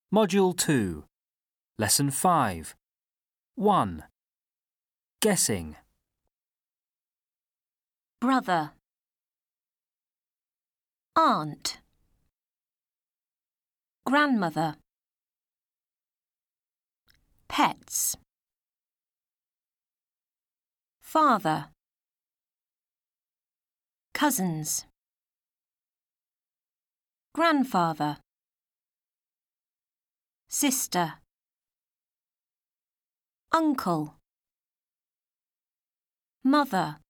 Module 2, Lesson 5. 1. Guessing. Brother, aunt, grandmother, pets, father, cousins, grandfather, sister, uncle, mother.